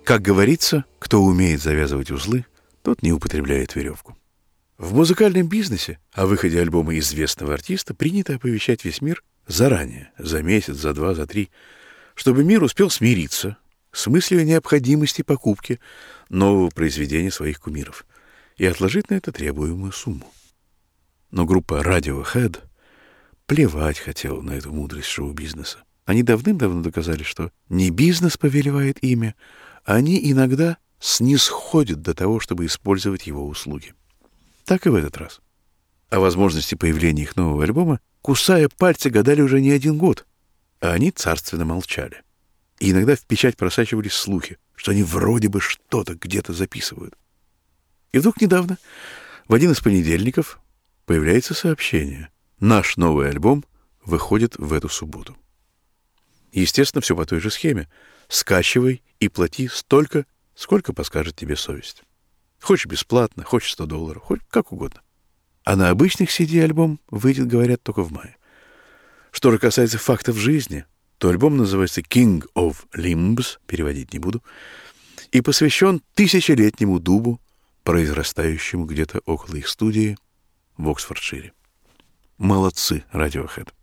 Как говорится, кто умеет завязывать узлы, тот не употребляет веревку. В музыкальном бизнесе о выходе альбома известного артиста принято оповещать весь мир заранее, за месяц, за 2, за 3, чтобы мир успел смириться с мыслью о необходимости покупки нового произведения своих кумиров и отложить на это требуемую сумму. Но группа Radiohead плевать хотела на эту мудрость шоу-бизнеса. Они давным-давно доказали, что не бизнес повелевает ими, а они иногда снисходят до того, чтобы использовать его услуги. Так и в этот раз. О возможности появления их нового альбома, кусая пальцы, гадали уже не 1 год, а они царственно молчали. И иногда в печать просачивались слухи, что они вроде бы что-то где-то записывают. И вдруг недавно, в один из понедельников, появляется сообщение: наш новый альбом выходит в эту субботу. Естественно, все по той же схеме. Скачивай и плати столько, сколько подскажет тебе совесть. Хочешь бесплатно, хочешь $100, хоть как угодно. А на обычных CD альбом выйдет, говорят, только в мае. Что же касается фактов жизни, то альбом называется King of Limbs, переводить не буду, и посвящен 1000-летнему дубу, произрастающему где-то около их студии в Оксфордшире. Молодцы, Radiohead.